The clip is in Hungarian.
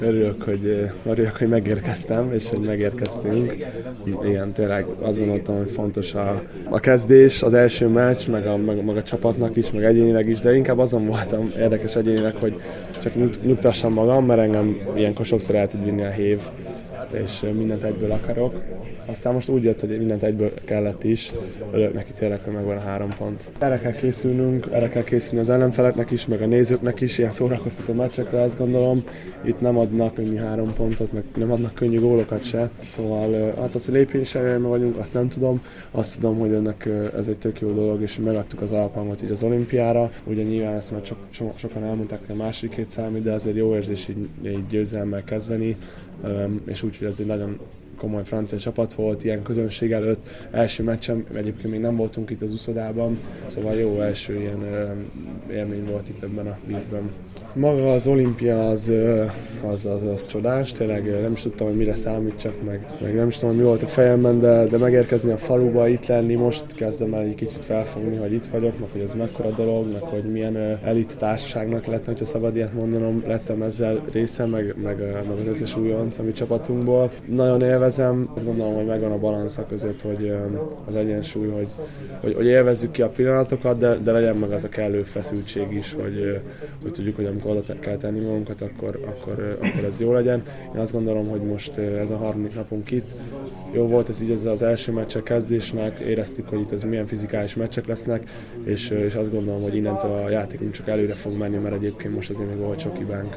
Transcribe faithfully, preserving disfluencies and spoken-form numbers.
Örülök, hogy, örülök, hogy megérkeztem, és hogy megérkeztünk. Igen, tényleg azt gondoltam, hogy fontos a, a kezdés, az első meccs, meg a, meg, meg a csapatnak is, meg egyénileg is, de inkább azon voltam érdekes egyénileg, hogy csak nyug, nyugtassam magam, mert engem ilyenkor sokszor el tud vinni a hév, és mindent egyből akarok. Aztán most úgy jött, hogy mindent egyből kellett is, örülök neki tényleg, hogy megvan a három pont. Erre kell készülnünk, erre kell készülni az ellenfeleknek is, meg a nézőknek is, ilyen szórakoztató meccsekre, azt gondolom. Itt nem adnak könnyű három pontot, meg nem adnak könnyű gólokat se. Szóval hát az, hogy lépéselően vagyunk, azt nem tudom. Azt tudom, hogy ennek ez egy tök jó dolog, és megadtuk az alaphangot így az olimpiára. Ugye nyilván ezt már so, so, sokan elmondták, hogy a második hét számít, de azért jó érzés így, így győzelemmel kezdeni, és úgy, hogy ez egy nagyon komoly francia csapat volt, ilyen közönség előtt. Első meccsem, egyébként még nem voltunk itt az uszodában, szóval jó első ilyen élmény volt itt ebben a vízben. Maga az olimpia az, az, az, az csodás, tényleg nem is tudtam, hogy mire számítsak, meg, meg nem is tudom, hogy mi volt a fejemben, de, de megérkezni a faluba, itt lenni, most kezdem el egy kicsit felfogni, hogy itt vagyok, meg hogy ez mekkora dolog, meg hogy milyen elit társaságnak lett, hogyha szabad ilyet mondanom, lettem ezzel része, meg, meg, meg az összes újonc a mi csapatunkból. Nagyon élvezem, azt gondolom, hogy megvan a balansza között, hogy az egyensúly, hogy, hogy, hogy élvezzük ki a pillanatokat, de, de legyen meg az a kellő feszültség is, hogy, hogy tudjuk, hogy amikor oda kell tenni magunkat, akkor, akkor, akkor ez jó legyen. Én azt gondolom, hogy most ez a harmadik napunk itt. Jó volt ez így ez az első meccsek kezdésnek, éreztük, hogy itt ez milyen fizikális meccsek lesznek, és, és azt gondolom, hogy innentől a játékunk csak előre fog menni, mert egyébként most azért még volt sok hibánk.